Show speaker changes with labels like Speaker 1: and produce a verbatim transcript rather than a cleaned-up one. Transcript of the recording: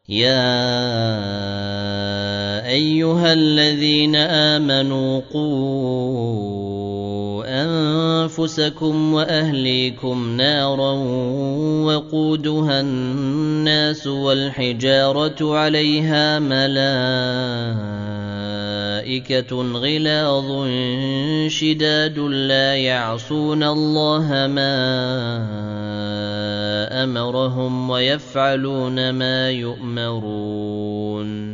Speaker 1: يا أيها الذين آمنوا قوا أنفسكم وأهليكم نارا وقودها الناس والحجارة عليها ملائكة غلاظ شداد لا يعصون الله ما أمرهم ويفعلون ما يؤمرون